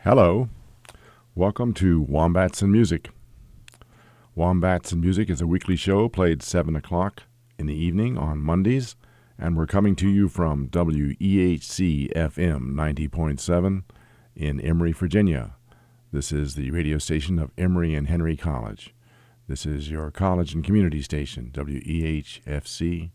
Hello. Welcome to Wombats and Music. Wombats and Music is a weekly show played 7 o'clock in the evening on Mondays, and we're coming to you from WEHC FM 90.7 in Emory, Virginia. This is the radio station of Emory and Henry College. This is your college and community station, WEHFC,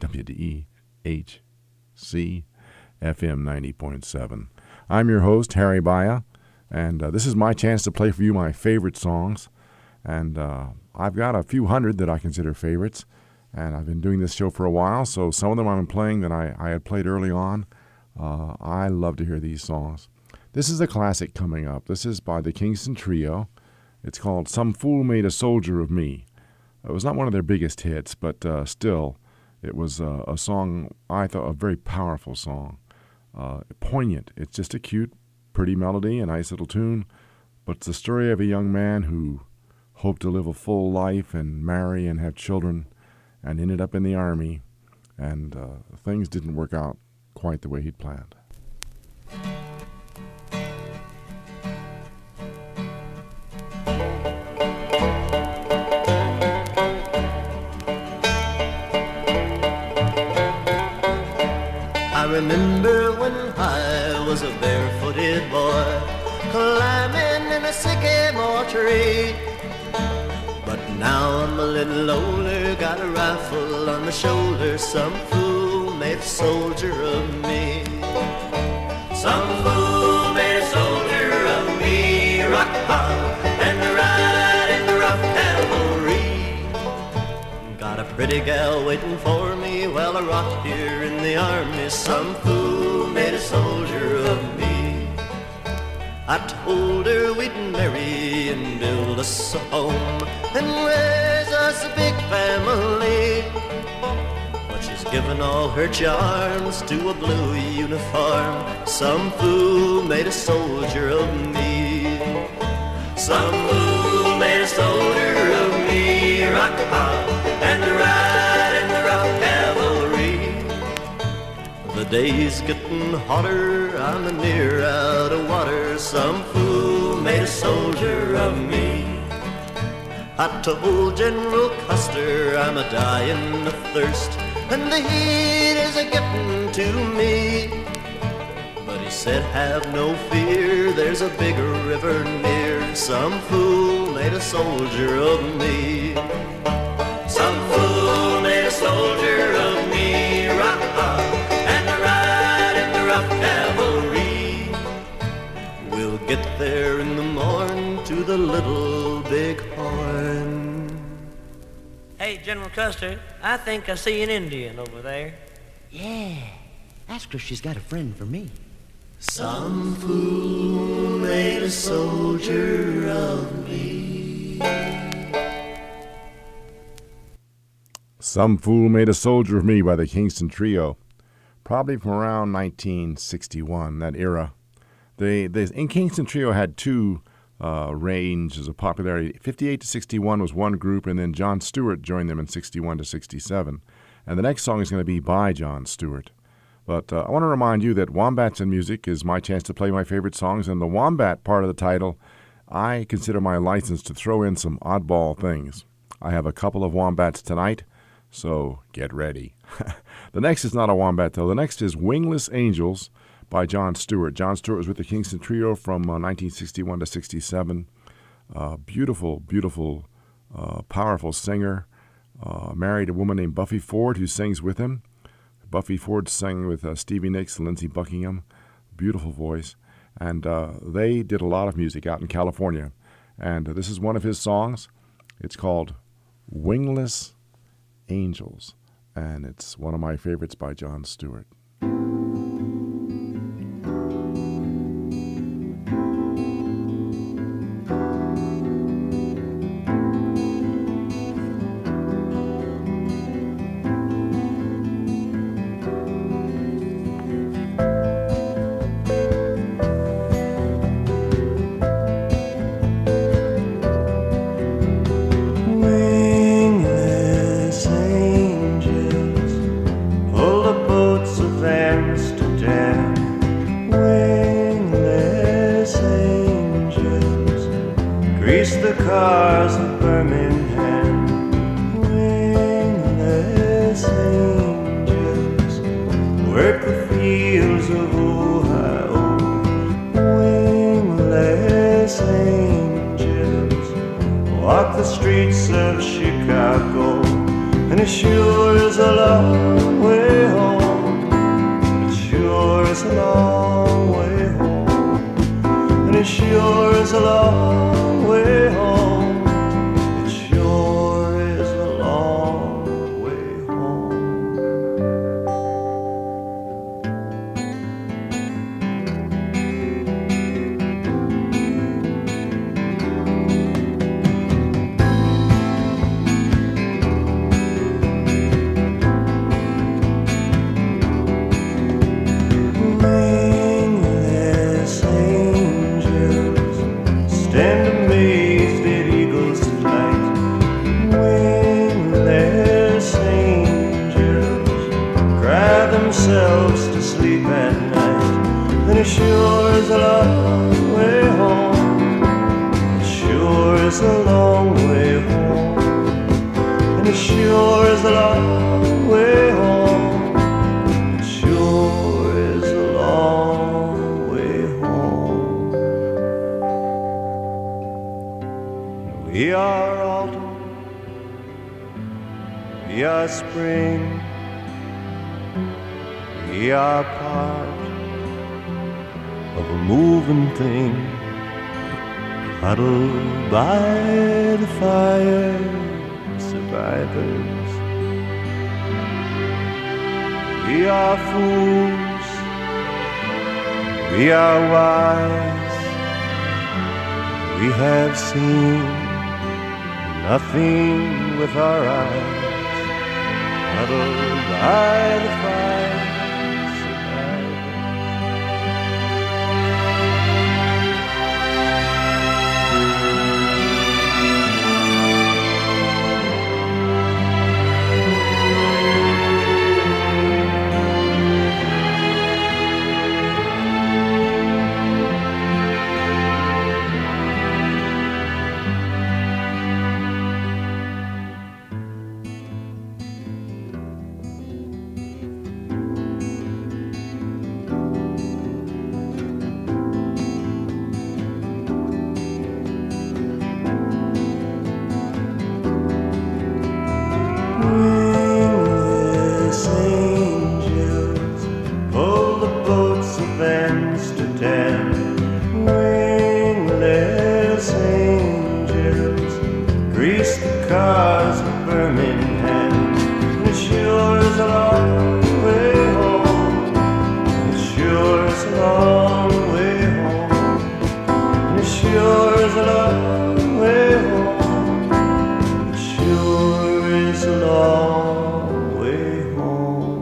WDEHC FM 90.7. I'm your host, Harry Baya, and this is my chance to play for you my favorite songs. And I've got a few hundred that I consider favorites, and I've been doing this show for a while, so some of them I'm playing that I had played early on. I love to hear these songs. This is a classic coming up. This is by the Kingston Trio. It's called Some Fool Made a Soldier of Me. It was not one of their biggest hits, but still, it was a song, I thought, a very powerful song. Poignant. It's just a cute, pretty melody, a nice little tune, but it's the story of a young man who hoped to live a full life and marry and have children and ended up in the Army, and things didn't work out quite the way he'd planned. I remember when I was a barefooted boy, climbing in a sycamore tree. But now I'm a little older, got a rifle on my shoulder. Some fool made a soldier of me. Some fool made a soldier of me. Rock on and ride in the rough cavalry. Got a pretty gal waiting for me while I rocked here in the army. Some fool made a soldier of me. I told her we'd marry and build us a home and raise us a big family. But she's given all her charms to a blue uniform. Some fool made a soldier of me. Some fool made a soldier of me. Rock on and ride in the rough cavalry. The day's getting hotter, I'm near out of water. Some fool made a soldier of me. I told General Custer I'm a dying of thirst, and the heat is a getting to me. But he said, have no fear, there's a bigger river near. Some fool made a soldier of me. Some fool made a soldier of me. Rock on and ride in the rough cavalry. We'll get there in the morn to the little big horn. Hey, General Custer, I think I see an Indian over there. Yeah, ask her if she's got a friend for me. Some fool made a soldier of me. Some Fool Made a Soldier of Me by the Kingston Trio, probably from around 1961, that era. In Kingston Trio had two ranges of popularity. 58 to 61 was one group, and then Jon Stewart joined them in 61 to 67. And the next song is going to be by Jon Stewart. But I want to remind you that Wombats and Music is my chance to play my favorite songs, and the Wombat part of the title, I consider my license to throw in some oddball things. I have a couple of Wombats tonight, so get ready. The next is not a Wombat, though. The next is Wingless Angels by Jon Stewart. Jon Stewart was with the Kingston Trio from 1961 to 67. Beautiful, beautiful, powerful singer. Married a woman named Buffy Ford who sings with him. Buffy Ford sang with Stevie Nicks and Lindsey Buckingham. Beautiful voice. And they did a lot of music out in California. And this is one of his songs. It's called Wingless Angels. And it's one of my favorites by Jon Stewart. Wingless angels, pull the boats of grease the cars of Birmingham. Wingless angels work the fields of Ohio. Wingless angels walk the streets of Chicago. And it sure is a long way home. It sure is a long way home. And it sure is a long way home. It sure is a long way home. Wingless angels stand amazed at eagle's flight. Wingless angels cry themselves to sleep at night. And it sure is a long way home. It sure is a long way home. And it sure is a long way home. It sure is a long way home. We are autumn, we are spring, we are part of a moving thing, huddled by the fire, survivors. We are fools, we are wise, we have seen nothing with our eyes, huddled by the fire, survivors. Wingless angels pull the boats of Amsterdam. Wingless angels grease the cars of Birmingham. It sure is a long way home. It sure is a long way home. It sure is a long way home. It sure is a long way home.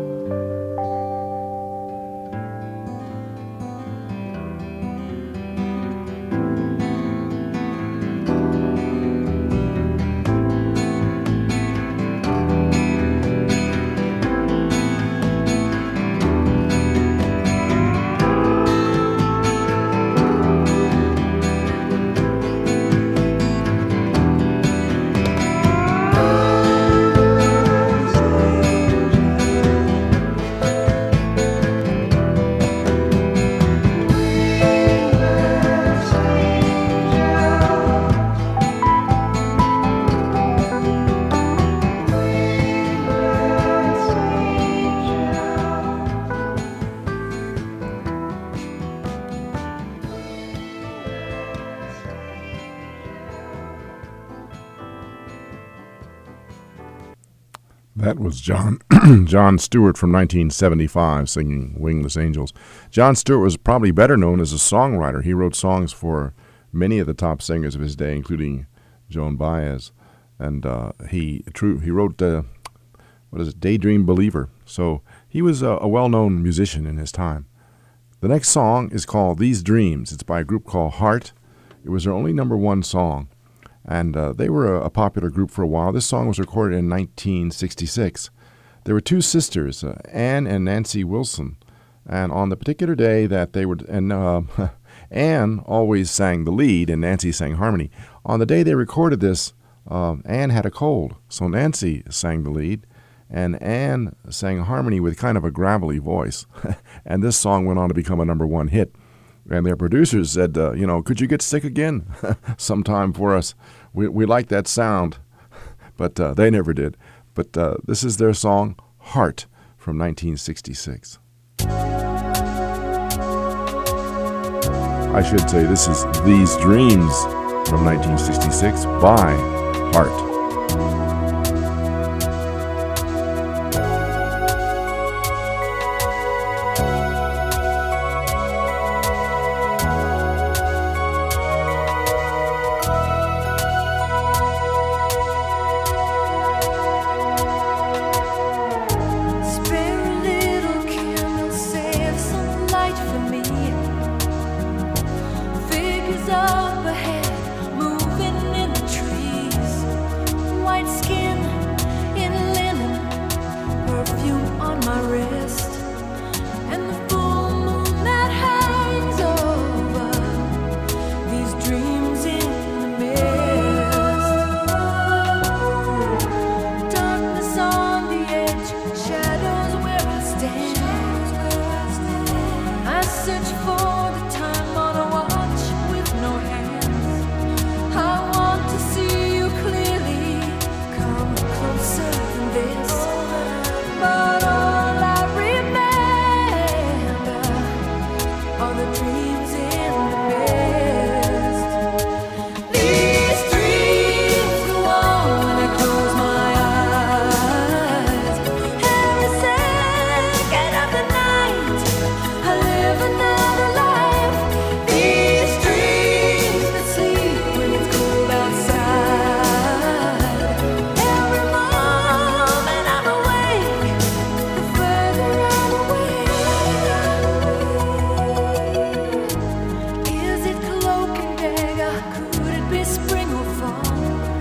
That was John Stewart from 1975 singing Wingless Angels. John Stewart was probably better known as a songwriter. He wrote songs for many of the top singers of his day, including Joan Baez. And he wrote, Daydream Believer. So he was a well-known musician in his time. The next song is called These Dreams. It's by a group called Heart. It was their only #1 song. And they were a popular group for a while. This song was recorded in 1966. There were two sisters, Anne and Nancy Wilson. And on the particular day that they were, and Ann always sang the lead and Nancy sang harmony. On the day they recorded this, Ann had a cold, so Nancy sang the lead, and Ann sang harmony with kind of a gravelly voice. And this song went on to become a #1 hit. And their producers said, could you get sick again sometime for us? We like that sound. But they never did. But this is their song, Heart, from 1966. I should say this is These Dreams from 1966 by Heart. Up ahead, moving in the trees. White skin in linen, perfume on my wrist, and the full moon that hangs over these dreams in the mist. Darkness on the edge, shadows where I stand. I search for the time on a watch with no hands. I want to see you clearly. Come closer than this. But all I remember are the dreams in the mist. These dreams go on when I close my eyes. Every second of the night, I live another life. These dreams that sleep when it's cold outside. Every moment I'm awake, the further I'm away. Is it cloak and dagger? Could it be spring or fall?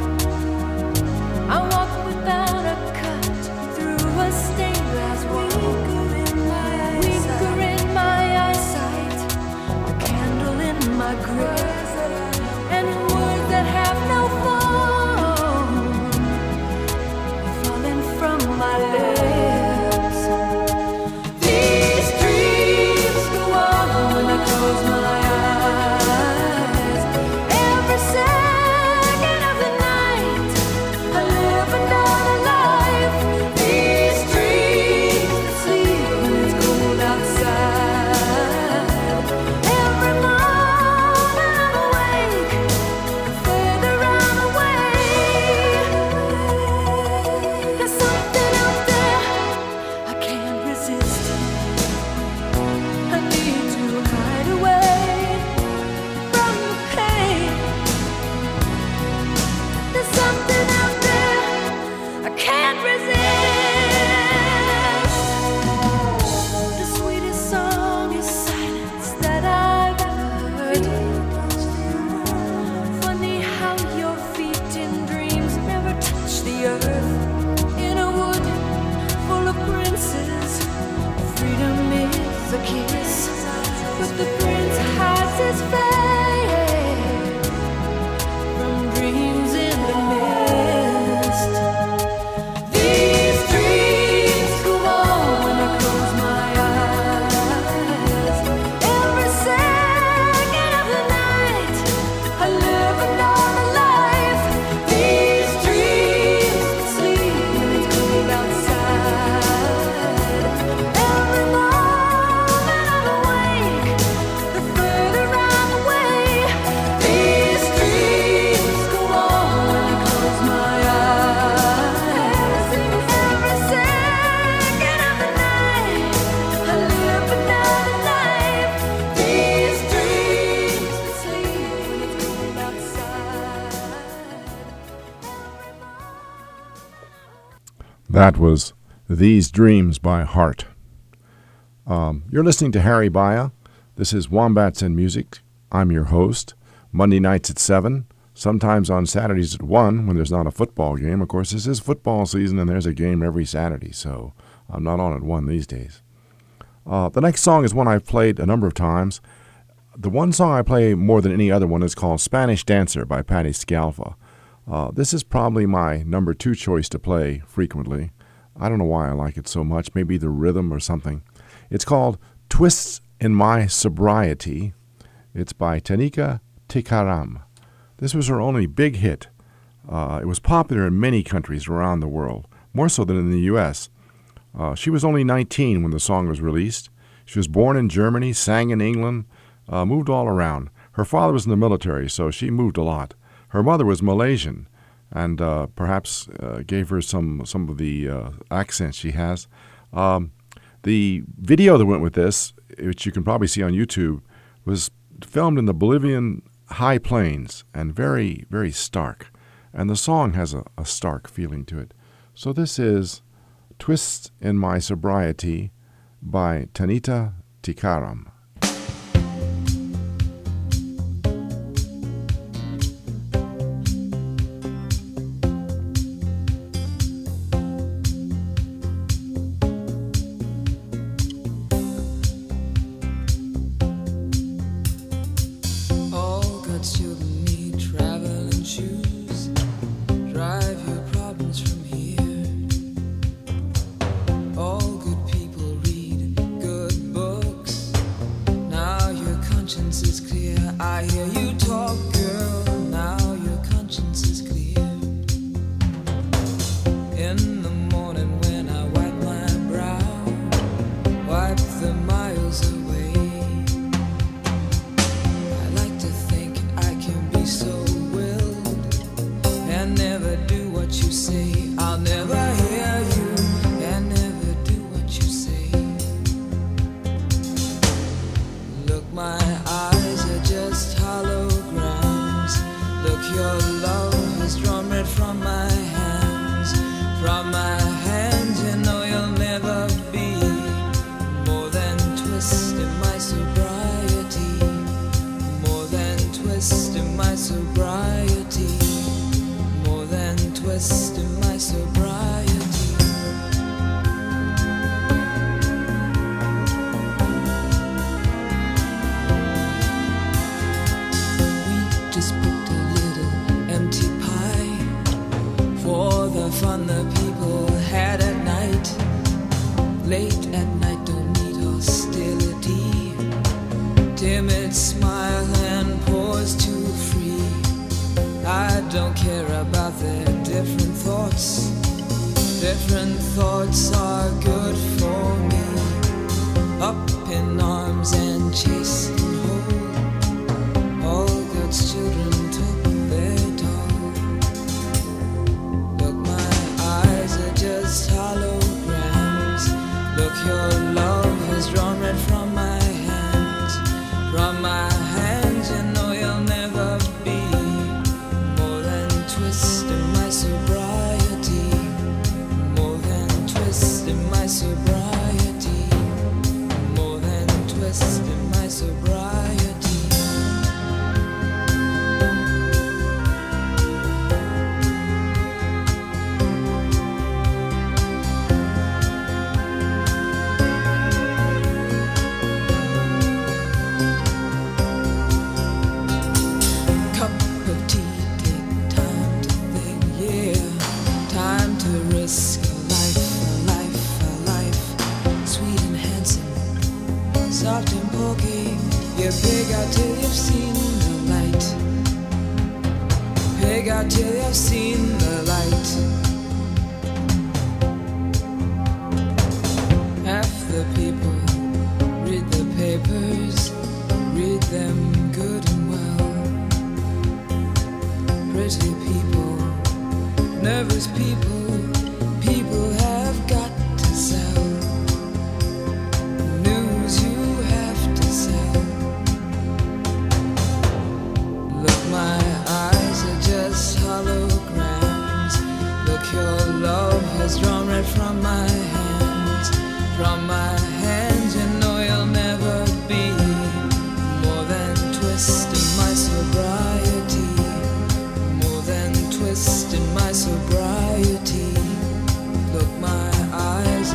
I walk without a cut through a stained glass wall. Weaker in my eyesight, a candle in my grip, and words that have no form falling from my lips. These dreams go on when I close my eyes. Every second of the night, I live another life. These dreams that sleep when it's cold outside. Every moment I'm awake, the further I'm away. There's something out there I can't resist. I need to hide away from the pain. There's something out there I can't resist. The sweetest song is silence that I've ever heard. Funny how your feet in dreams never touch the earth. In a wood full of princes, freedom is a kiss, but the prince hides his face from dreams in the mist. These dreams go on when I close my eyes. Every second of the night, I live another life. These dreams that sleep when it's cold outside. Every moment I'm awake, the further I'm away. These dreams go on when I close my eyes. Every second of the night, I live another life. These dreams that sleep when it's cold outside. That was These Dreams by Heart. You're listening to Harry Baya. This is Wombats and Music. I'm your host. Monday nights at 7, sometimes on Saturdays at 1 when there's not a football game. Of course, this is football season and there's a game every Saturday, so I'm not on at 1 these days. The next song is one I've played a number of times. The one song I play more than any other one is called Spanish Dancer by Patti Scialfa. This is probably my number 2 choice to play frequently. I don't know why I like it so much, maybe the rhythm or something. It's called Twists in My Sobriety. It's by Tanika Tikaram. This was her only big hit. It was popular in many countries around the world, more so than in the U.S. She was only 19 when the song was released. She was born in Germany, sang in England, moved all around. Her father was in the military, so she moved a lot. Her mother was Malaysian, and perhaps gave her some of the accent she has. The video that went with this, which you can probably see on YouTube, was filmed in the Bolivian high plains and very, very stark. And the song has a stark feeling to it. So this is Twists in My Sobriety by Tanita Tikaram.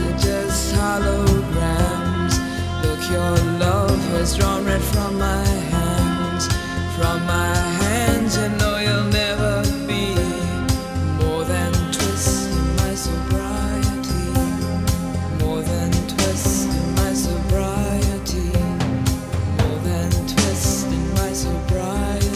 Your love has drawn red from my hand. from my hands. You know you'll never be more than twisting my sobriety, more than twisting my sobriety, more than twisting my sobriety.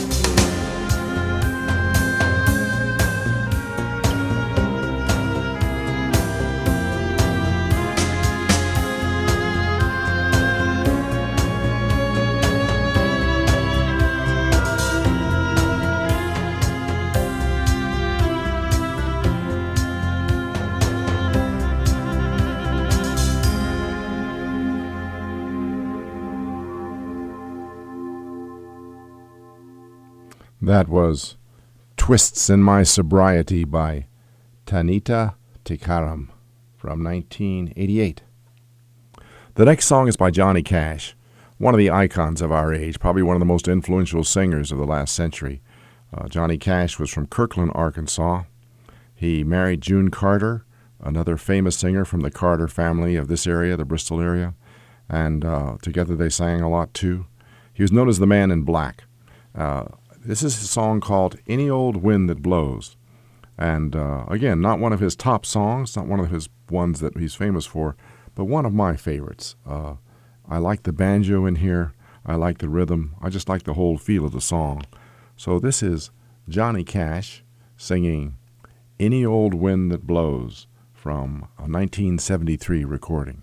That was Twists in My Sobriety by Tanita Tikaram from 1988. The next song is by Johnny Cash, one of the icons of our age, probably one of the most influential singers of the last century. Johnny Cash was from Kirkland, Arkansas. He married June Carter, another famous singer from the Carter family of this area, the Bristol area, and together they sang a lot too. He was known as the Man in Black. This is a song called Any Old Wind That Blows. And again, not one of his top songs, not one of his ones that he's famous for, but one of my favorites. I like the banjo in here. I like the rhythm. I just like the whole feel of the song. So this is Johnny Cash singing Any Old Wind That Blows from a 1973 recording.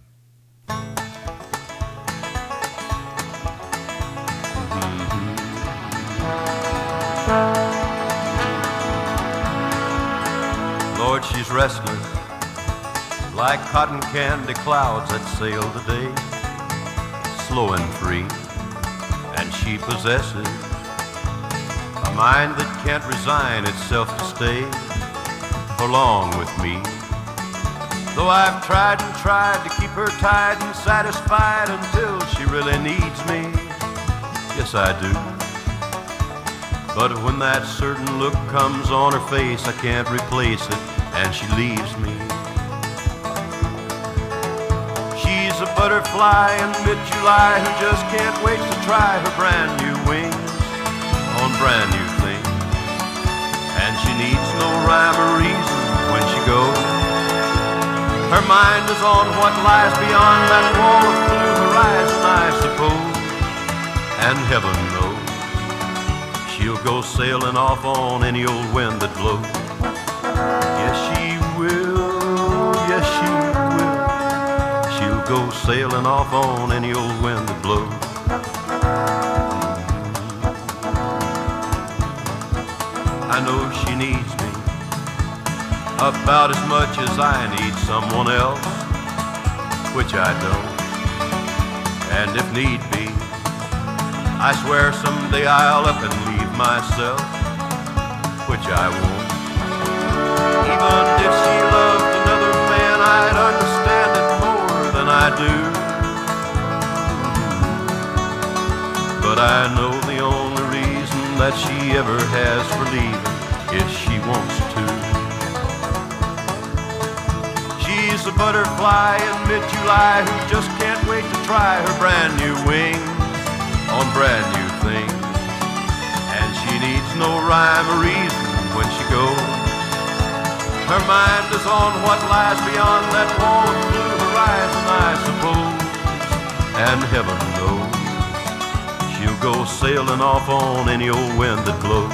Lord, she's restless, like cotton candy clouds that sail today, slow and free, and she possesses a mind that can't resign itself to stay for long with me. Though I've tried and tried to keep her tied and satisfied until she really needs me, yes I do. But when that certain look comes on her face, I can't replace it, and she leaves me. She's a butterfly in mid-July who just can't wait to try her brand new wings on brand new things. And she needs no rhyme or reason when she goes. Her mind is on what lies beyond that wall of blue horizon, I suppose. And heaven knows she'll go sailing off on any old wind that blows. Yes, she will. Yes, she will. She'll go sailing off on any old wind that blows. I know she needs me about as much as I need someone else, which I don't. And if need be, I swear someday I'll up and leave myself, which I won't. Even if she loved another man, I'd understand it more than I do. But I know the only reason that she ever has for leaving is she wants to. She's a butterfly in mid-July who just can't wait to try her brand new wings on brand new things. And she needs no rhyme or reason when she goes. Her mind is on what lies beyond that wall of blue horizon, I suppose. And heaven knows she'll go sailing off on any old wind that blows.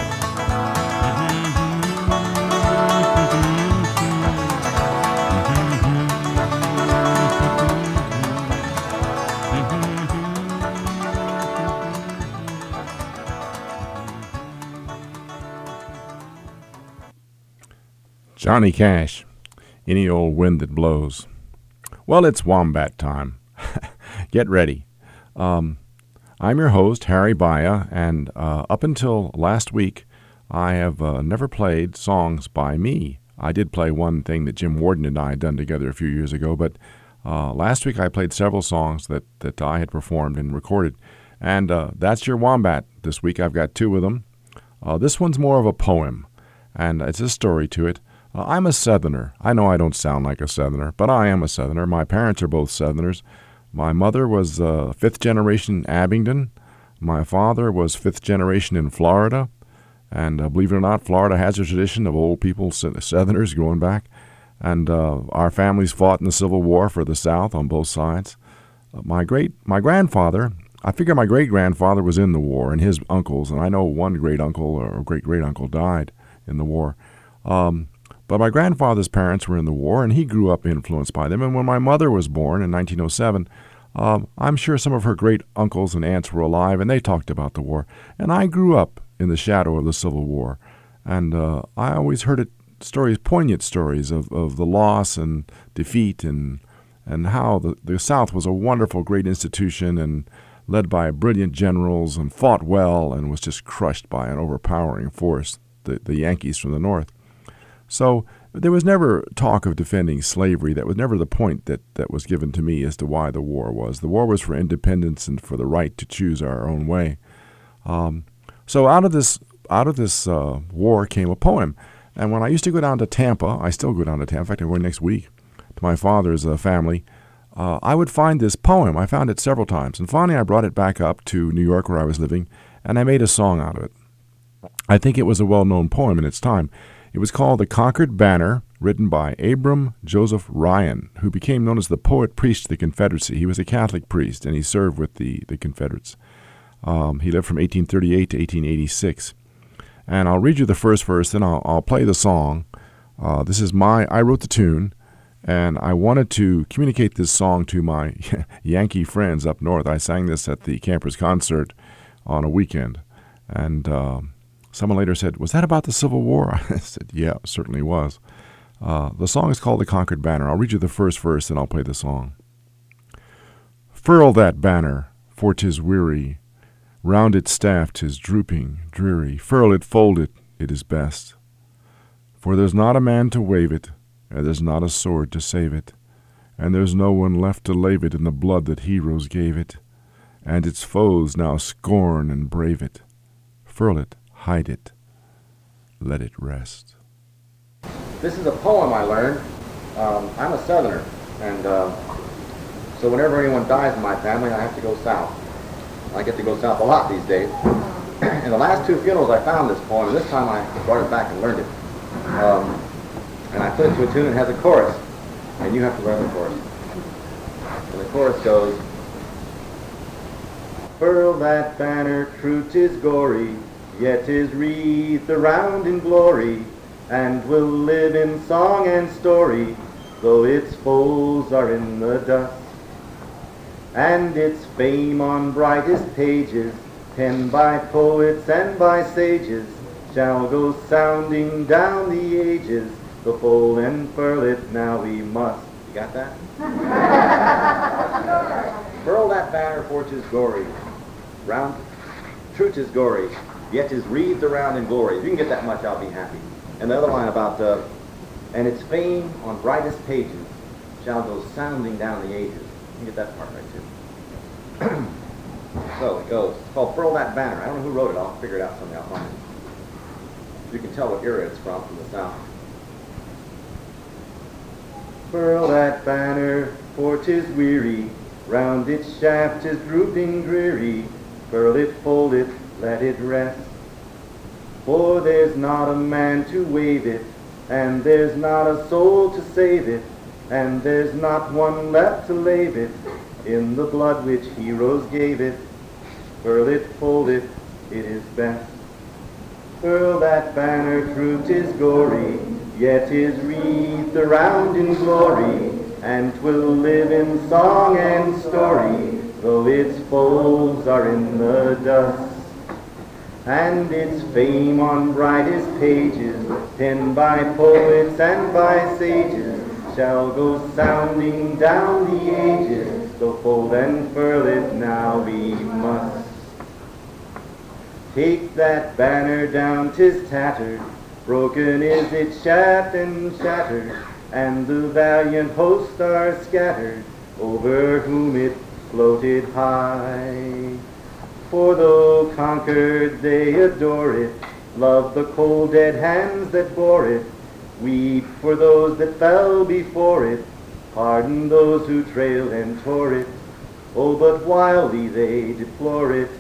Johnny Cash, Any Old Wind That Blows. Well, it's Wombat time. Get ready. I'm your host, Harry Baya, and up until last week, I have never played songs by me. I did play one thing that Jim Warden and I had done together a few years ago, but last week I played several songs that I had performed and recorded. And that's your Wombat. This week I've got two of them. This one's more of a poem, and it's a story to it. I'm a Southerner. I know I don't sound like a Southerner, but I am a Southerner. My parents are both Southerners. My mother was fifth generation Abingdon. My father was fifth generation in Florida, and believe it or not, Florida has a tradition of old people, Southerners, going back. And our families fought in the Civil War for the South on both sides. My grandfather, I figure my great-grandfather was in the war, and his uncles, and I know one great-uncle or great-great-uncle died in the war. But my grandfather's parents were in the war, and he grew up influenced by them. And when my mother was born in 1907, I'm sure some of her great-uncles and aunts were alive, and they talked about the war. And I grew up in the shadow of the Civil War. And I always heard stories, poignant stories of the loss and defeat and how the South was a wonderful, great institution and led by brilliant generals and fought well and was just crushed by an overpowering force, the Yankees from the North. So there was never talk of defending slavery. That was never the point that was given to me as to why the war was. The war was for independence and for the right to choose our own way. So out of this war came a poem. And when I used to go down to Tampa, I still go down to Tampa. In fact, I'm going next week to my father's family. I would find this poem. I found it several times. And finally, I brought it back up to New York where I was living, and I made a song out of it. I think it was a well-known poem in its time. It was called The Concord Banner, written by Abram Joseph Ryan, who became known as the poet priest of the Confederacy. He was a Catholic priest, and he served with the Confederates. He lived from 1838 to 1886. And I'll read you the first verse, then I'll play the song. This is I wrote the tune, and I wanted to communicate this song to my Yankee friends up north. I sang this at the campers concert on a weekend. And someone later said, "Was that about the Civil War?" I said, "Yeah, it certainly was." The song is called The Concord Banner. I'll read you the first verse, then I'll play the song. Furl that banner, for 'tis weary. Round its staff 'tis drooping, dreary. Furl it, fold it, it is best. For there's not a man to wave it, and there's not a sword to save it, and there's no one left to lave it in the blood that heroes gave it, and its foes now scorn and brave it. Furl it, hide it, let it rest. This is a poem I learned. I'm a Southerner, and so whenever anyone dies in my family, I have to go south. I get to go south a lot these days. In the last two funerals, I found this poem, and this time I brought it back and learned it. And I put it to a tune and has a chorus, and you have to learn the chorus. And the chorus goes, Furl that banner, true 'tis gory, yet 'tis wreathed around in glory, and will live in song and story, though its foes are in the dust. And its fame on brightest pages, penned by poets and by sages, shall go sounding down the ages. The fold and furl it now we must. You got that? Furl that banner, for 'tis gory. Round, true 'tis gory, yet 'tis wreathed around in glory. If you can get that much, I'll be happy. And the other line about, and its fame on brightest pages shall go sounding down the ages. You can get that part right, too. So it goes. It's called Furl That Banner. I don't know who wrote it. I'll figure it out someday. I'll find it. You can tell what era it's from the South. Furl that banner, for 'tis weary. Round its shaft 'tis drooping dreary. Furl it, fold it, let it rest. For there's not a man to wave it, and there's not a soul to save it, and there's not one left to lave it in the blood which heroes gave it. Furl it, fold it, it is best. Furl that banner, true 'tis gory, yet 'tis wreathed around in glory, and 'twill live in song and story, though its foes are in the dust. And its fame on brightest pages, penned by poets and by sages, shall go sounding down the ages. So fold and furl it now we must. Take that banner down, 'tis tattered, broken is its shaft and shattered, and the valiant host are scattered, over whom it floated high. For though conquered they adore it, love the cold dead hands that bore it, weep for those that fell before it, pardon those who trailed and tore it. Oh, but wildly they deplore it,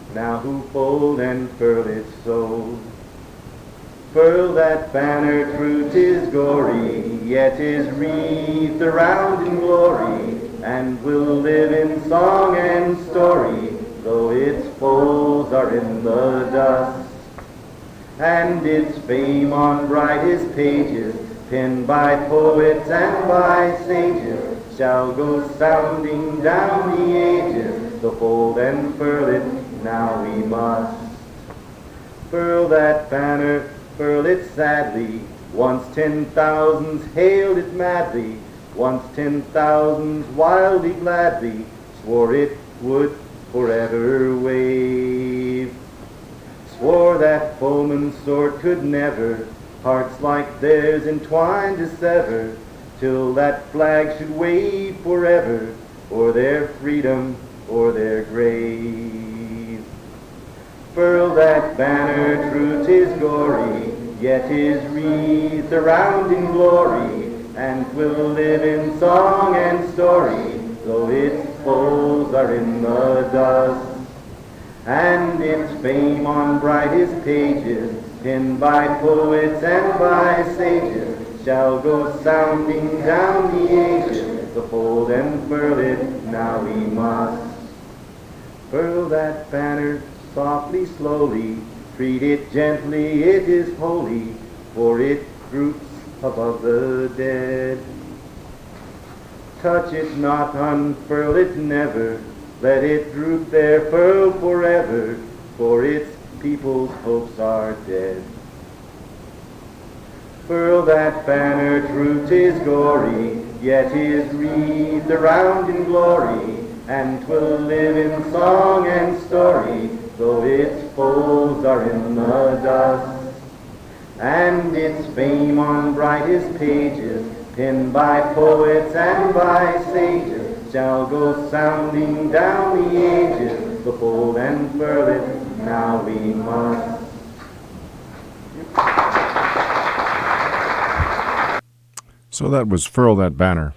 now who fold and furl it so. Furl that banner true, 'tis gory, yet is wreathed around in glory, and will live in song and story, though its foes are in the dust. And its fame on brightest pages, penned by poets and by sages, shall go sounding down the ages, so fold and furl it, now we must. Furl that banner, furl it sadly, once 10,000s hailed it madly, once 10,000s wildly gladly, swore it would forever wave. Swore that foeman's sword could never hearts like theirs entwined to sever, till that flag should wave forever, or their freedom or their grave. Furl that banner true, 'tis gory, yet is wreathed around in glory, and will live in song and story, though its foes are in the dust. And its fame on brightest pages, penned by poets and by sages, shall go sounding down the ages, so fold and furl it, now we must. Furl that banner softly, slowly, treat it gently, it is holy, for it droops above the dead. Touch it not, unfurl it never, let it droop there, furl forever, for its people's hopes are dead. Furl that banner true, 'tis gory, yet is wreathed around in glory, and 'twill live in song and story, though its foes are in the dust. And its fame on brightest pages, penned by poets and by sages, shall go sounding down the ages, so fold and furl it, now we must. So that was Furl That Banner.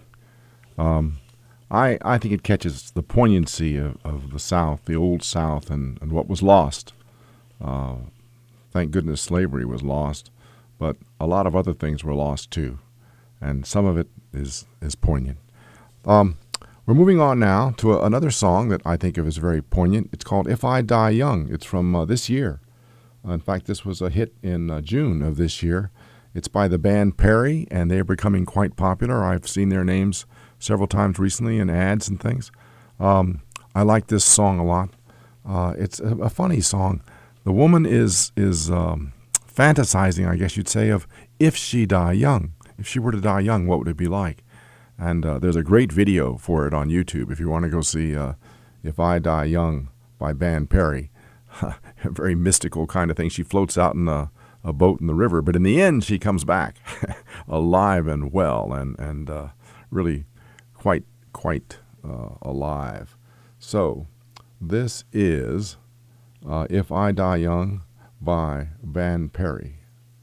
I think it catches the poignancy of the South, the old South, and what was lost. Thank goodness slavery was lost, but a lot of other things were lost too, and some of it is poignant. We're moving on now to another song that I think of as very poignant. It's called If I Die Young. It's from this year. In fact, this was a hit in June of this year. It's by the band Perry, and they're becoming quite popular. I've seen their names several times recently in ads and things. I like this song a lot. It's a funny song. The woman is fantasizing, I guess you'd say, of if she die young. If she were to die young, what would it be like? And there's a great video for it on YouTube if you want to go see If I Die Young by Band Perry. A very mystical kind of thing. She floats out in a boat in the river, but in the end she comes back alive and well and really quite alive. So this is If I Die Young by Band Perry.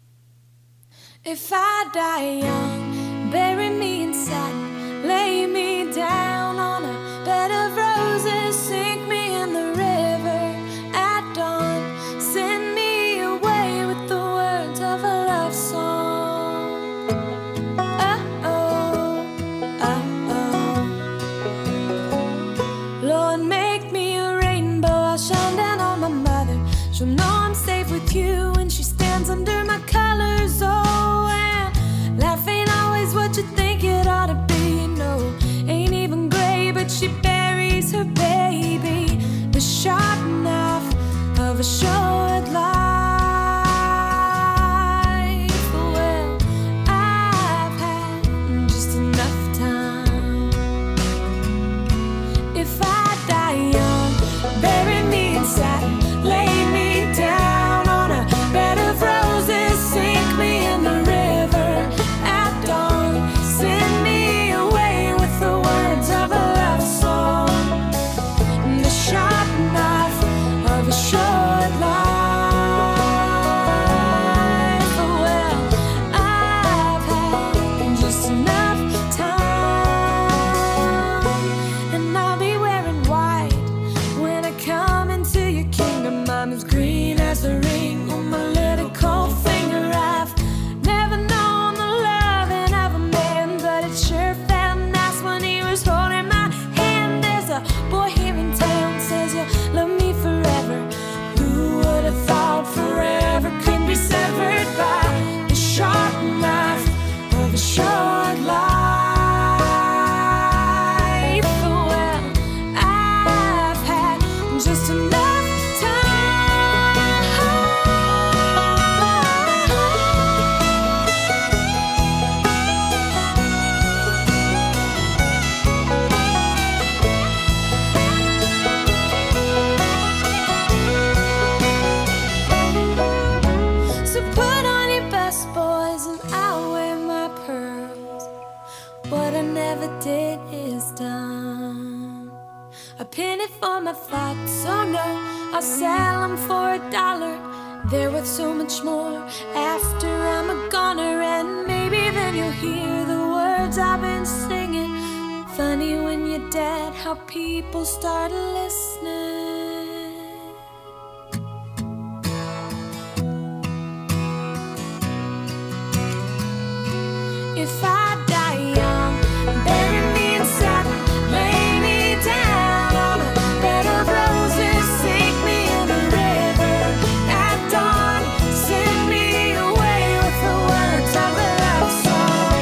If I die young, bury me in satin, lay me down on a bed of roses, sink me in the river at dawn, send me away with the words of a love song. Oh, Lord, make me a rainbow, I'll shine down on my mother. She'll know I'm safe with you when she stands under my colors. Oh, and life ain't always what you think it ought to be. No, ain't even gray, but she buries her baby. The sharp knife of a short life. Well, I've had just enough time. If I die young, bury me in satin, lay me down on a bed of roses, sink me in the river at dawn, send me away with the words of a love song, the sharp knife of a short life. There's a ring on my little cold finger. I've never known the loving of a man, but it sure felt nice when he was holding my hand. There's a boy here in town says you'll love me forever. Who would have thought forever could be severed by the sharp knife of a short life? Well, I've had just enough So put on your best, boys, and I'll wear my pearls. What I never did is done. A penny for my thoughts, oh no, I'll sell them for $1. They're worth so much more after I'm a goner, and maybe then you'll hear the words I've been singing. Funny when you're dead, how people start listening. If I die young, bury me in satin, lay me down on a bed of roses, sink me in a river at dawn, send me away with the words of a love song.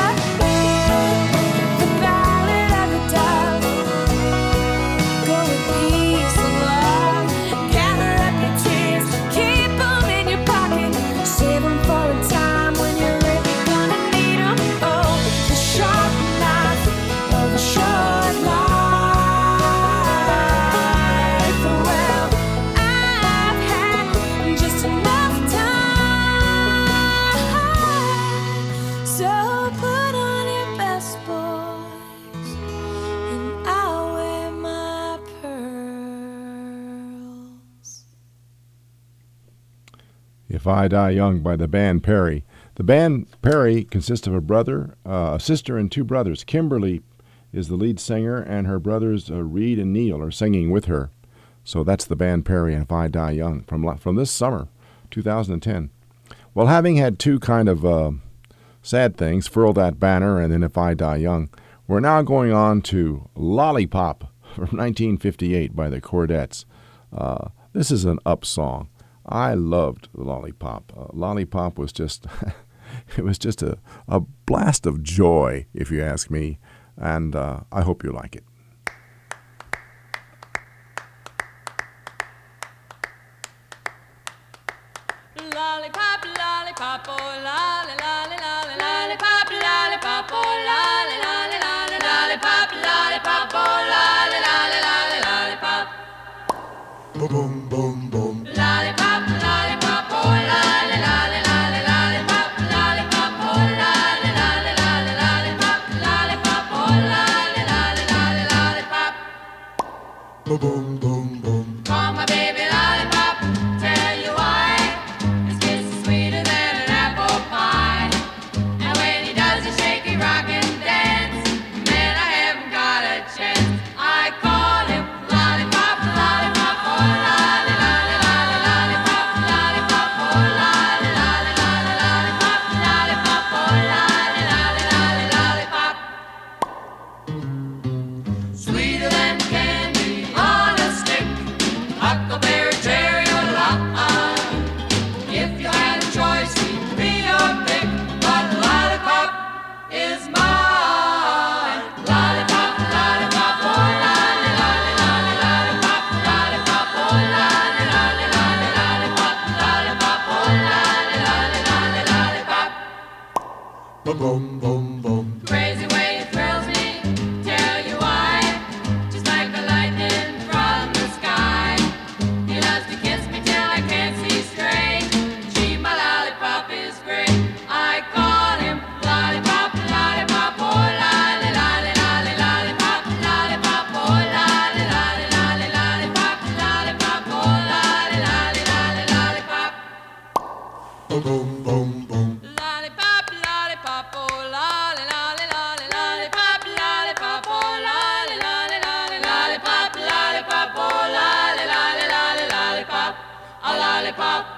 The ballad of the dove. Go with peace and love. Gather up your tears, keep them in your pocket, save them for a time when you're really gonna need them. Oh, the sharp knife of a short life. Well, I've had just enough time. So put on your best, boys, and I'll wear my pearls. If I Die Young by the band Perry. The band Perry consists of a brother, a sister, and two brothers. Kimberly is the lead singer, and her brothers Reed and Neil are singing with her. So that's the band Perry and If I Die Young from this summer, 2010. Well, having had two kind of sad things, Furl That Banner and then If I Die Young, we're now going on to Lollipop from 1958 by the Chordettes. This is an up song. I loved the Lollipop. Lollipop was just, it was just a blast of joy, if you ask me, and I hope you like it. Lollipop, lollipop, oh lolly, lolly, lolly, lollipop, lollipop, oh lolly, lolly, lolly, lollipop, lollipop, oh lolly, lolly, lolly, lollipop. Boom, boom, boom. Lollipop, lollipop, oh lolly, lolly, lolly, lollipop, lollipop, oh lolly, lolly, lolly, lollipop, lollipop, oh lolly, lolly, lolly, lollipop. Boom, boom, boom. Call my baby lollipop, tell you why. His kiss is sweeter than an apple pie. And when he does a shaky rock and dance, man, I haven't got a chance. I call him lollipop, lollipop, oh lolly, lolly, lolly, lollipop, lollipop, oh lolly, lolly, lolly, lollipop, lollipop, oh lolly, lolly, lolly, lollipop. Sweeter than candy on a stick, huckleberry, cherry, or lime. If you had a choice, he'd be your pick, but lollipop is mine. Lollipop, lollipop, oh lolly, lolly, lolly, lollipop, lollipop, oh lolly, lolly, lolly, lollipop, lollipop, oh lolly, lolly, lolly, lollipop. Boom, boom, boom. Crazy way it thrills me, tell you why. Just like the lightning from the sky. He loves to kiss me till I can't see straight. Gee, my lollipop is great. I call him lollipop, lollipop, oh lolly, lolly, lolly, lollipop, lollipop, oh lolly, lolly, lolly, lollipop, lollipop, oh lolly, lolly, lolly, lollipop. Boom, boom, boom. Lollipop, lollipop, oh lolly, lolly, lolly, lollipop, lollipop, oh lolly, lolly, lolly, lollipop, lollipop, oh lolly, lolly, lolly, lollipop, a lolly. lollipop.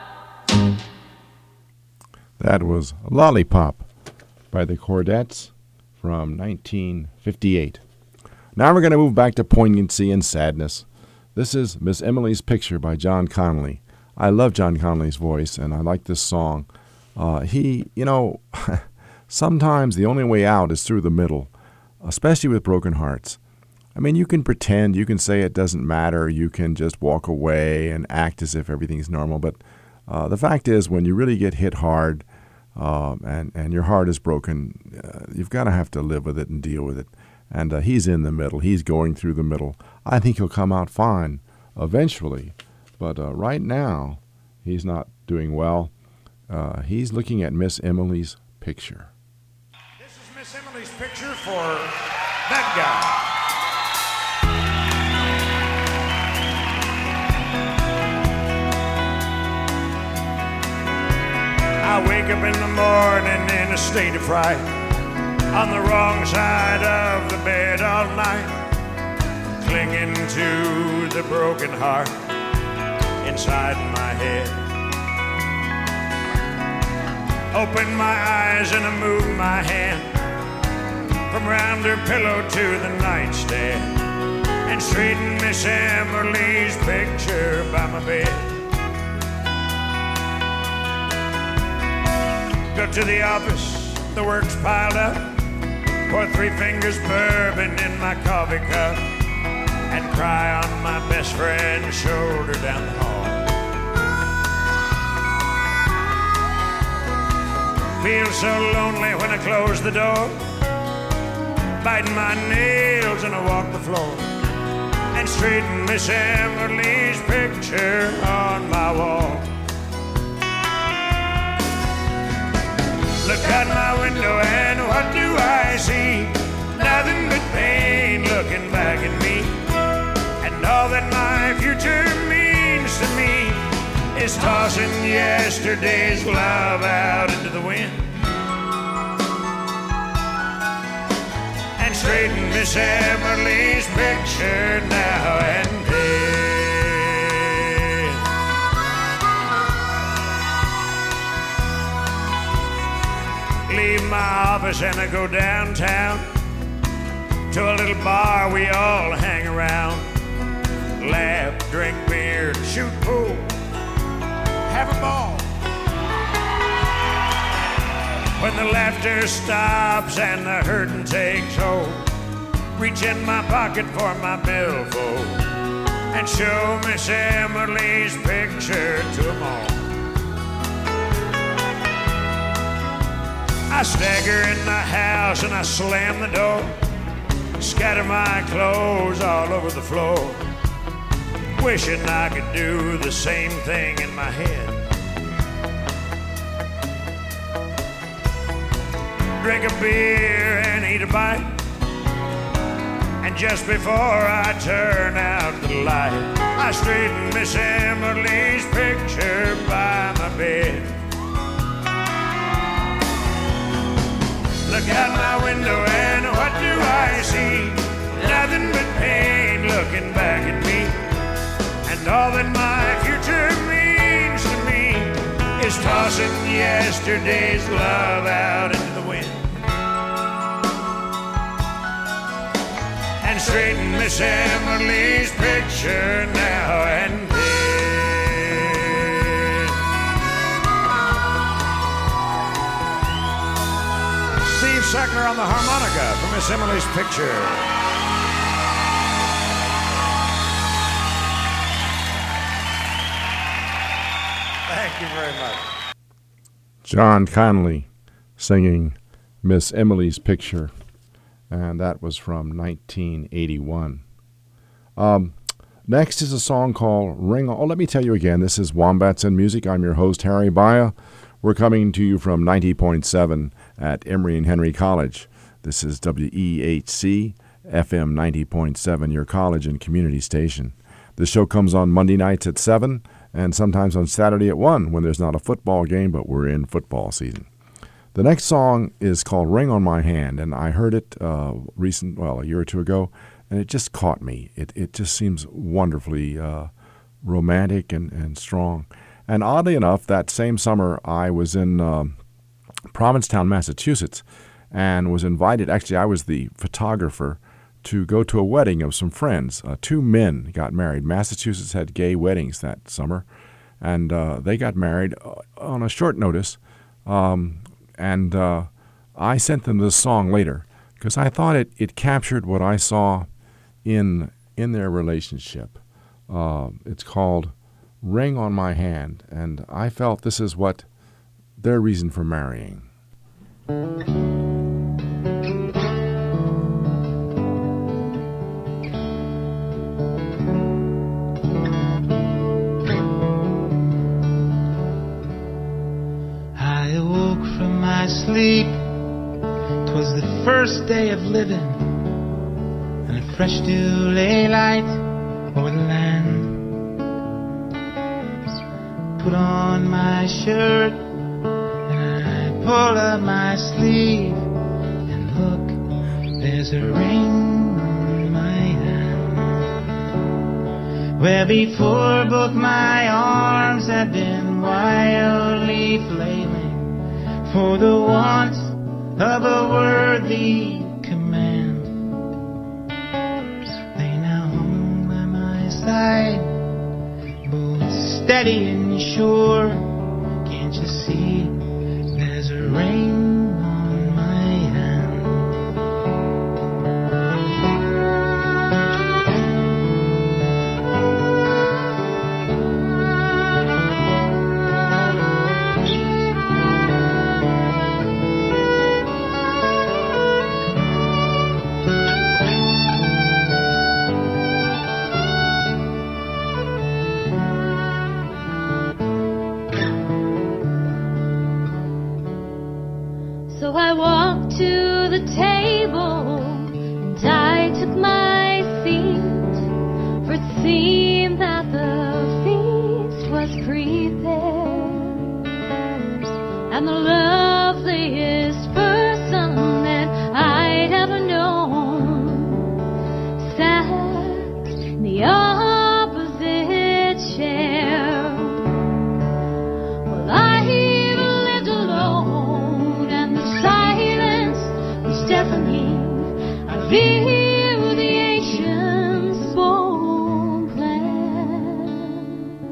That was Lollipop by the Chordettes from 1958. Now we're going to move back to poignancy and sadness. This is Miss Emily's Picture by John Connolly. I love John Connolly's voice, and I like this song. Sometimes the only way out is through the middle, especially with broken hearts. I mean, you can pretend, you can say it doesn't matter, you can just walk away and act as if everything's normal, but the fact is, when you really get hit hard and your heart is broken, you've got to have to live with it and deal with it. And he's in the middle. He's going through the middle. I think he'll come out fine eventually, but right now he's not doing well. He's looking at Miss Emily's Picture. This is Miss Emily's Picture for that guy. I wake up in the morning in a state of fright, on the wrong side of the bed all night, clinging to the broken heart inside my head. Open my eyes and I move my hand from round her pillow to the nightstand, and straighten Miss Emily's picture by my bed. Go to the office, the work's piled up, pour 3 fingers bourbon in my coffee cup, and cry on my best friend's shoulder down the hall. Feel so lonely when I close the door, biting my nails and I walk the floor, and straighten Miss Emily's picture on my wall. Look out my window and what do I see? Nothing but pain looking back at me. And all that my future means to me is tossing yesterday's love out into the wind, and straighten Miss Emily's picture now and then. Leave my office and I go downtown to a little bar we all hang around, laugh, drink beer, shoot pool, have a ball. When the laughter stops and the hurting takes hold, reach in my pocket for my billfold and show Miss Emily's picture to them all. I stagger in the house and I slam the door, scatter my clothes all over the floor, wishing I could do the same thing in my head. Drink a beer and eat a bite, and just before I turn out the light, I straighten Miss Emily's picture by my bed. Look out my window and what do I see? Nothing but pain looking back at me. And all that my future means to me is tossing yesterday's love out into the wind, and straighten Miss Emily's picture now and then. Steve Sackler on the harmonica for Miss Emily's Picture. Thank you very much. John Connolly singing Miss Emily's Picture, and that was from 1981. Next is a song called Ring On. Oh, let me tell you again, this is Wombats and Music. I'm your host, Harry Baya. We're coming to you from 90.7 at Emory and Henry College. This is WEHC FM 90.7, your college and community station. The show comes on Monday nights at 7 and sometimes on Saturday at 1 when there's not a football game, but we're in football season. The next song is called Ring on My Hand, and I heard it a year or two ago, and it just caught me. It just seems wonderfully romantic and strong. And oddly enough, that same summer I was in Provincetown, Massachusetts, and was invited. Actually, I was the photographer to go to a wedding of some friends. 2 men got married. Massachusetts had gay weddings that summer, and they got married on a short notice. And I sent them this song later because I thought it captured what I saw in their relationship. It's called Ring on My Hand, and I felt this is what their reason for marrying. I awoke from my sleep. 'Twas the first day of living, and a fresh dew lay light over the land. Put on my shirt, and I pull up my sleeve, and look, there's a ring on my hand. Where before both my arms had been wildly flailing for the want of a worthy command, they now hung by my side, both steady and sure. Can't you see there's a ring on my hand? So I walked to the table and I took my seat, for it seemed that the feast was prepared, and the loveliest person that I'd ever known sat in the opposite chair. Well, I lived alone, and the silence was deafening. I view the ancient spoke plan.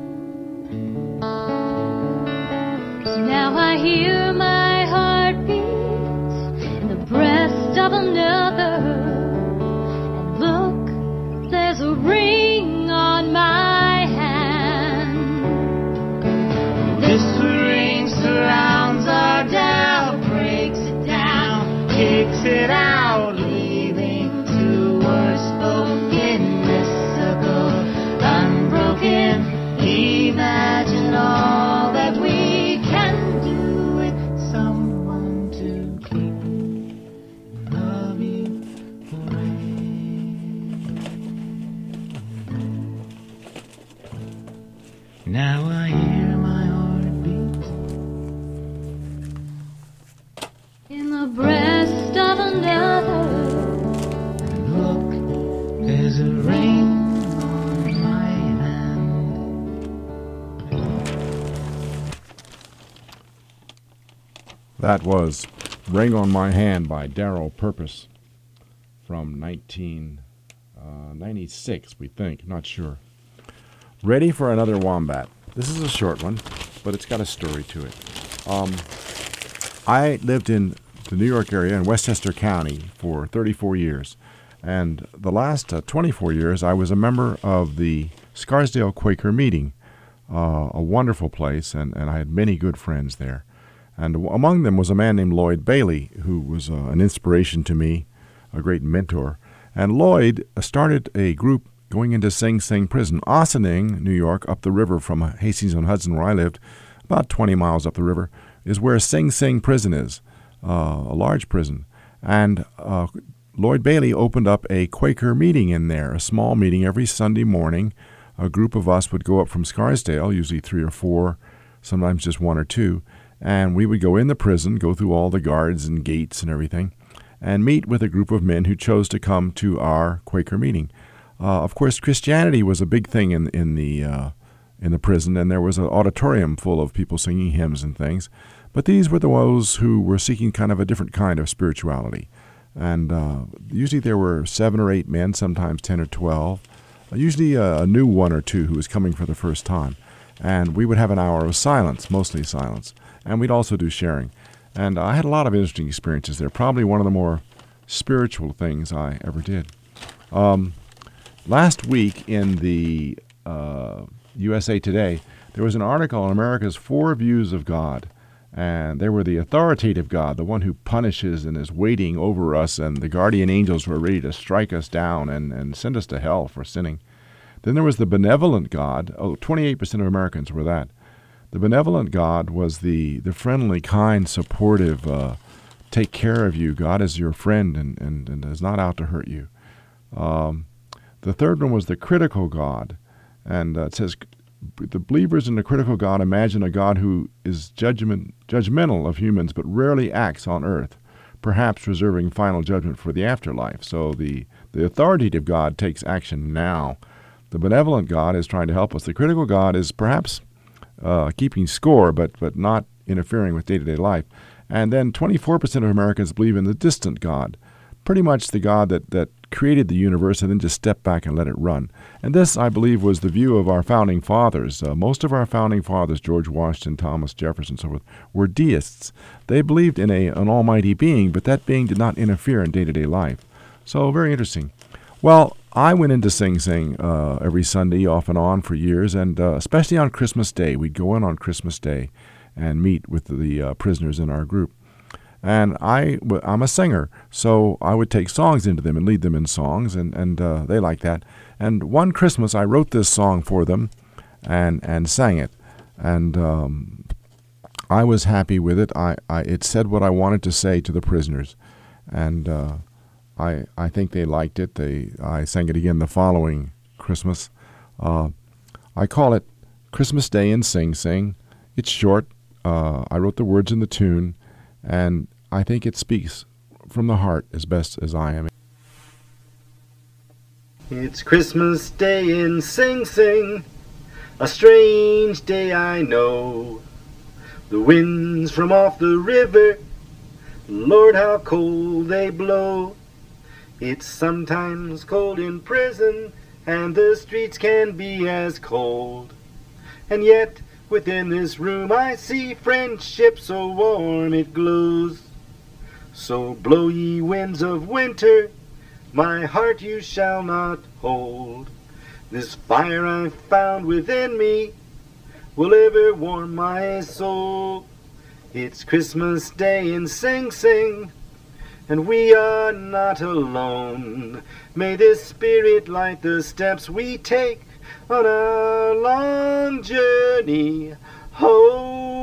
Now I hear my heartbeat in the breast of another, and look, there's a ring on my hand. This ring surrounds our doubt, breaks it down, kicks it out, leaving to a spoken mystical, unbroken. Imagine all that we can do with someone to keep and love you forever. Now I hear my heartbeat In the breast of another, and look, there's a ring on my hand. That was Ring on My Hand by Darryl Purpose from 1996, we think. Not sure. Ready for another wombat. This is a short one, but it's got a story to it. I lived in the New York area in Westchester County for 34 years. And the last 24 years, I was a member of the Scarsdale Quaker Meeting, a wonderful place, and I had many good friends there. And among them was a man named Lloyd Bailey, who was an inspiration to me, a great mentor. And Lloyd started a group going into Sing Sing Prison, Ossining, New York, up the river from Hastings-on-Hudson, where I lived, about 20 miles up the river, is where Sing Sing Prison is, a large prison. And Lloyd Bailey opened up a Quaker meeting in there, a small meeting every Sunday morning. A group of us would go up from Scarsdale, usually 3 or 4, sometimes just 1 or 2, and we would go in the prison, go through all the guards and gates and everything, and meet with a group of men who chose to come to our Quaker meeting. Of course, Christianity was a big thing in the in the prison, and there was an auditorium full of people singing hymns and things. But these were those who were seeking kind of a different kind of spirituality. And usually there were 7 or 8 men, sometimes 10 or 12, usually a new 1 or 2 who was coming for the first time. And we would have an hour of silence, mostly silence. And we'd also do sharing. And I had a lot of interesting experiences there, probably one of the more spiritual things I ever did. Last week in the USA Today, there was an article on America's 4 views of God. And they were the authoritative God, the one who punishes and is waiting over us, and the guardian angels were ready to strike us down and send us to hell for sinning. Then there was the benevolent God. 28% of Americans were that. The benevolent God was the friendly, kind, supportive, take care of you. God is your friend and is not out to hurt you. The third one was the critical God. And it says, the believers in the critical God imagine a God who is judgmental of humans but rarely acts on earth, perhaps reserving final judgment for the afterlife. So the authoritative God takes action now. The benevolent God is trying to help us. The critical God is perhaps keeping score but not interfering with day-to-day life. And then 24% of Americans believe in the distant God, pretty much the God that created the universe and then just stepped back and let it run. And this, I believe, was the view of our founding fathers. Most of our founding fathers, George Washington, Thomas Jefferson, and so forth, were deists. They believed in an almighty being, but that being did not interfere in day-to-day life. So very interesting. Well, I went into Sing Sing every Sunday off and on for years, and especially on Christmas Day. We'd go in on Christmas Day and meet with the prisoners in our group. And I'm a singer, so I would take songs into them and lead them in songs, and they liked that. And one Christmas, I wrote this song for them and sang it. And I was happy with it. It said what I wanted to say to the prisoners. And I think they liked it. I sang it again the following Christmas. I call it Christmas Day in Sing Sing. It's short. I wrote the words in the tune, and I think it speaks from the heart as best as I am. It's Christmas Day in Sing Sing, a strange day I know. The winds from off the river, Lord how cold they blow. It's sometimes cold in prison, and the streets can be as cold. And yet within this room I see friendship so warm it glows. So blow ye winds of winter, my heart you shall not hold. This fire I've found within me will ever warm my soul. It's Christmas Day in Sing Sing, and we are not alone. May this spirit light the steps we take on our long journey home.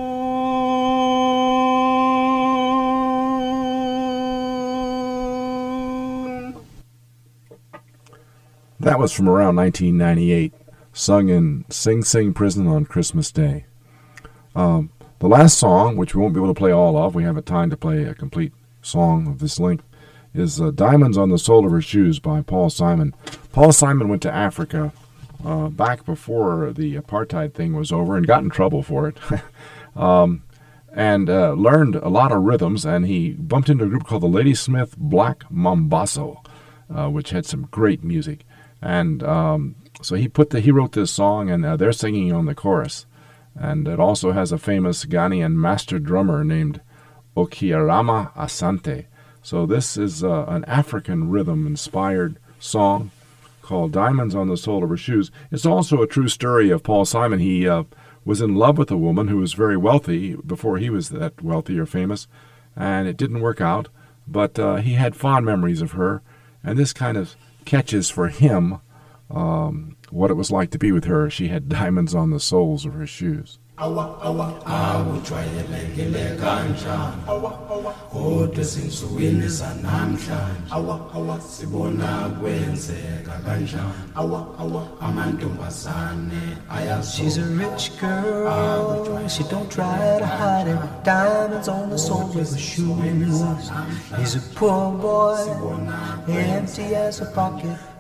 That was from around 1998, sung in Sing Sing Prison on Christmas Day. The last song, which we won't be able to play all of, we haven't time to play a complete song of this length, is Diamonds on the Sole of Her Shoes by Paul Simon. Paul Simon went to Africa back before the apartheid thing was over and got in trouble for it. And learned a lot of rhythms, and he bumped into a group called the Ladysmith Black Mambazo, which had some great music. And so he wrote this song, and they're singing on the chorus. And it also has a famous Ghanaian master drummer named Okiarama Asante. So this is an African rhythm-inspired song called Diamonds on the Sole of Her Shoes. It's also a true story of Paul Simon. He was in love with a woman who was very wealthy before he was that wealthy or famous, and it didn't work out. But he had fond memories of her, and this kind of catches for him what it was like to be with her. She had diamonds on the soles of her shoes. Awujwayelekile kanjani kodwa zinsukwini zanamhlanje sibona kwenzeka kanjani amantombazane ayazo. She's a rich girl, she don't try to hide it. Diamonds on the soles of her shoes. He's a poor boy, empty as a pocket.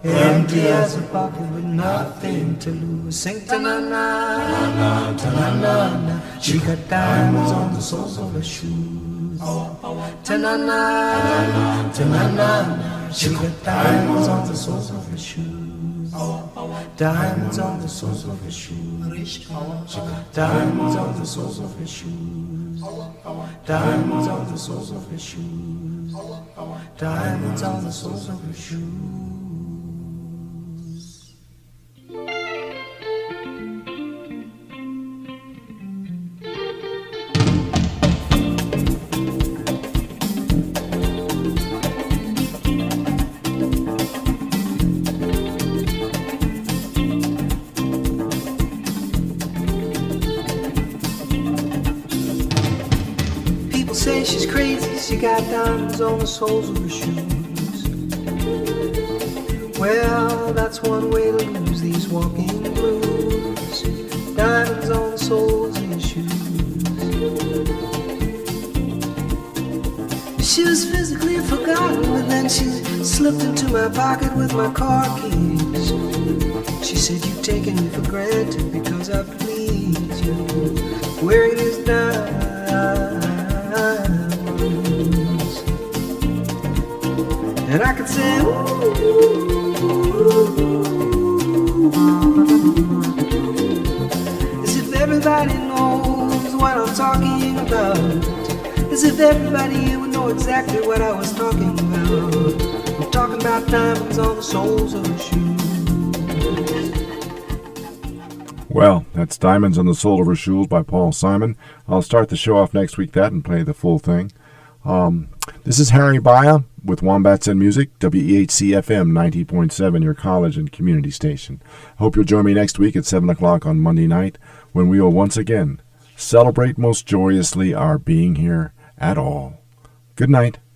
empty as a pocket with nothing to lose. Sing ta-na-na, ta-na-na-na. She got diamonds on the soles of her shoes. Ta-na-na, ta-na-na-na. She got diamonds on the soles of her shoes. Diamonds on the soles of her shoes. She got diamonds on the soles of her shoes. Diamonds on the soles of her shoes. Diamonds on the soles of her shoes. Say she's crazy, she got diamonds on the soles of her shoes. Well, that's one way to lose these walking blues. Diamonds on the soles of your shoes. She was physically forgotten, but then she slipped into my pocket with my car keys. She said, you've taken me for granted because I please you. Wearing these diamonds. And I could say, ooh, as if everybody knows what I'm talking about. As if everybody here would know exactly what I was talking about. I'm talking about diamonds on the soles of her shoes. Well, that's Diamonds on the Sole of Her Shoes by Paul Simon. I'll start the show off next week and play the full thing. This is Harry Baya with Wombats and Music, WEHC-FM 90.7, your college and community station. Hope you'll join me next week at 7 o'clock on Monday night when we will once again celebrate most joyously our being here at all. Good night.